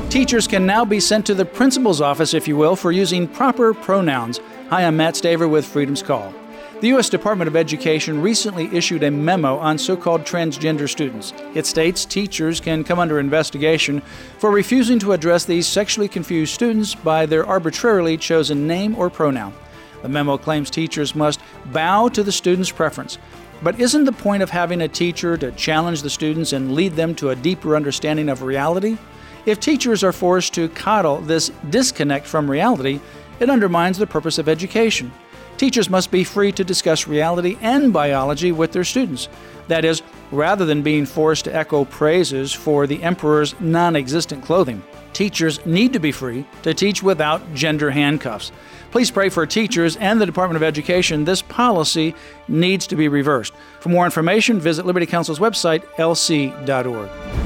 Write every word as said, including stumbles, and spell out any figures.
Teachers can now be sent to the principal's office, if you will, for using proper pronouns. Hi, I'm Matt Staver with Freedom's Call. The U S Department of Education recently issued a memo on so-called transgender students. It states teachers can come under investigation for refusing to address these sexually confused students by their arbitrarily chosen name or pronoun. The memo claims teachers must bow to the student's preference. But isn't the point of having a teacher to challenge the students and lead them to a deeper understanding of reality? If teachers are forced to coddle this disconnect from reality, it undermines the purpose of education. Teachers must be free to discuss reality and biology with their students. That is, rather than being forced to echo praises for the emperor's non-existent clothing. Teachers need to be free to teach without gender handcuffs. Please pray for teachers and the Department of Education. This policy needs to be reversed. For more information, visit Liberty Counsel's website, L C dot org.